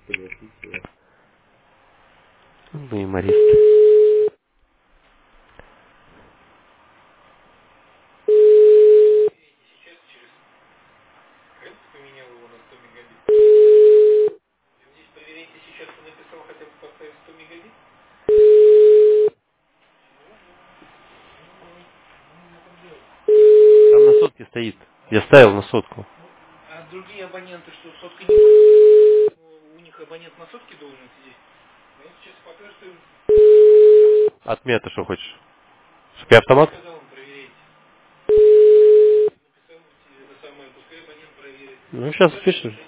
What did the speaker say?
Вы юморист. Там на сотке стоит. Я ставил на сотку. От меня ты что хочешь? Чтоб я автомат? Ну, сейчас пишешь.